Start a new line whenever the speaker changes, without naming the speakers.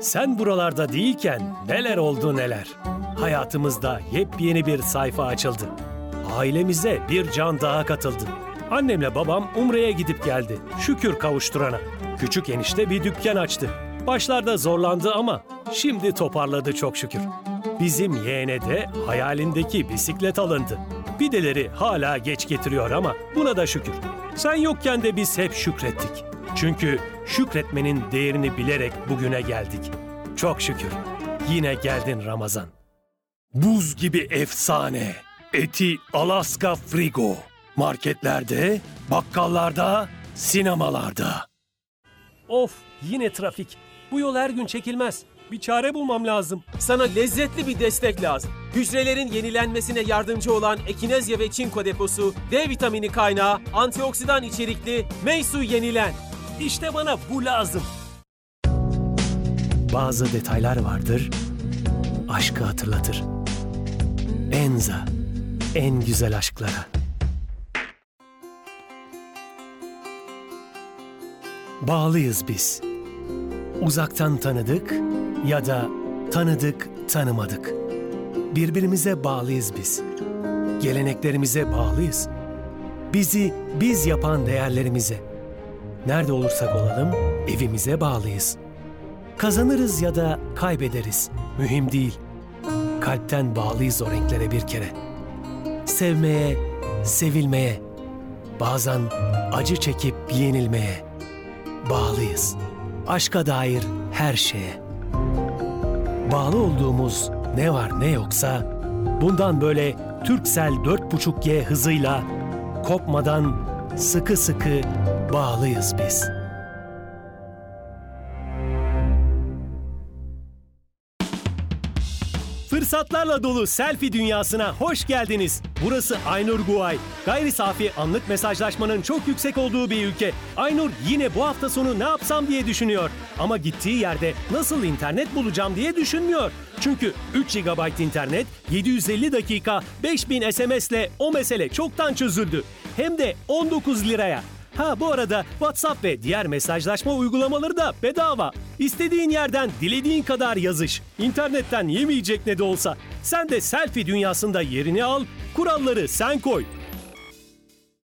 Sen buralarda değilken neler oldu neler. Hayatımızda yepyeni bir sayfa açıldı. Ailemize bir can daha katıldı. Annemle babam Umre'ye gidip geldi. Şükür kavuşturana. Küçük enişte bir dükkan açtı. Başlarda zorlandı ama şimdi toparladı çok şükür. Bizim yeğene de hayalindeki bisiklet alındı. Pideleri hala geç getiriyor ama buna da şükür. Sen yokken de biz hep şükrettik. Çünkü şükretmenin değerini bilerek bugüne geldik. Çok şükür. Yine geldin Ramazan. Buz gibi efsane. Eti Alaska Frigo. Marketlerde, bakkallarda, sinemalarda. Of, yine trafik. Bu yol her gün çekilmez. Bir çare bulmam lazım.
Sana lezzetli bir destek lazım. Hücrelerin yenilenmesine yardımcı olan Ekinezya ve Çinko deposu, D vitamini kaynağı, antioksidan içerikli Meysu Yenilen.
İşte bana bu lazım. Bazı detaylar vardır, aşkı hatırlatır. Enza, en güzel aşklara. Bağlıyız biz. Uzaktan tanıdık ya da tanıdık tanımadık. Birbirimize bağlıyız biz. Geleneklerimize bağlıyız. Bizi biz yapan değerlerimize. Nerede olursak olalım evimize bağlıyız. Kazanırız ya da kaybederiz. Mühim değil. Kalpten bağlıyız o renklere bir kere. Sevmeye, sevilmeye, bazen acı çekip yenilmeye bağlıyız. Aşka dair her şeye. Bağlı olduğumuz ne var ne yoksa bundan böyle Turkcell 4.5G hızıyla kopmadan sıkı sıkı bağlıyız biz. Fırsatlarla dolu selfie dünyasına hoş geldiniz. Burası Aynur Guay. Gayri safi anlık mesajlaşmanın çok yüksek olduğu bir ülke. Aynur yine bu hafta sonu ne yapsam diye düşünüyor. Ama gittiği yerde nasıl internet bulacağım diye düşünmüyor. Çünkü 3 GB internet, 750 dakika, 5000 SMS ile o mesele çoktan çözüldü. Hem de 19 liraya. Ha bu arada WhatsApp ve diğer mesajlaşma uygulamaları da bedava. İstediğin yerden dilediğin kadar yazış. İnternetten yemeyecek ne de olsa. Sen de selfie dünyasında yerini al, kuralları sen koy.